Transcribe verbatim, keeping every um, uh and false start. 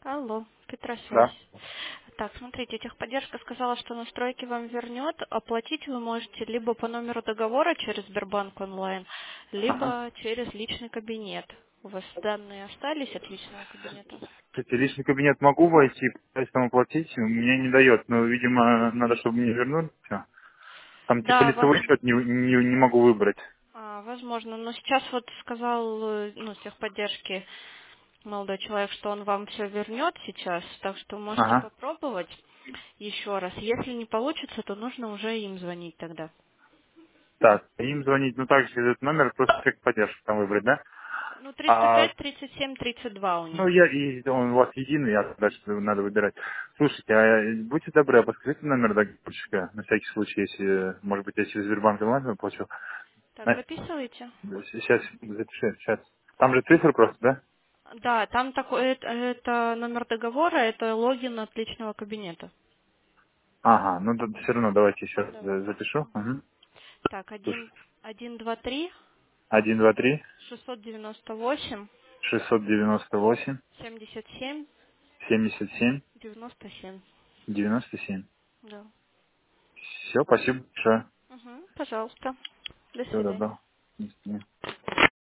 Алло, Да. Петросвязь. Так, смотрите, техподдержка сказала, что настройки вам вернет. Оплатить вы можете либо по номеру договора через Сбербанк онлайн, Ага. либо через личный кабинет. У вас данные остались от личного кабинета? Кстати, личный кабинет могу войти, пытаюсь там оплатить, мне не дает, но, видимо, надо, чтобы мне вернули все. Там типа Да, вас, лицевой счет не, не, не могу выбрать. а, возможно, но сейчас вот сказал, э, ну, с техподдержки молодой человек, что он вам все вернет сейчас, так что можете Ага. попробовать еще раз. Если не получится, то нужно уже им звонить тогда. Так, им звонить, ну так, через этот номер, просто как поддержку там выбрать, да? Ну, тридцать А, пять, тридцать семь, тридцать два у ну, них. я, и он у вас единый, я дальше надо выбирать. Слушайте, а будьте добры, а подскажите номер договорщика, на всякий случай, если, может быть, я через Сбербанк онлайн плачу. Так, На- записывайте. Сейчас, запиши, сейчас. Там же цифры просто, да? Да, там такой, это, это номер договора, это логин от личного кабинета. Ага, ну все равно давайте еще раз Давай. за- запишу. Угу. Так, один, Слушай, один, два, три, один, два, три, шестьсот девяносто восемь, шестьсот девяносто восемь, семьдесят семь, семьдесят семь, девяносто семь. девяносто семь. Да. Все, спасибо большое. Угу, пожалуйста. До Всего свидания. доброго. До свидания.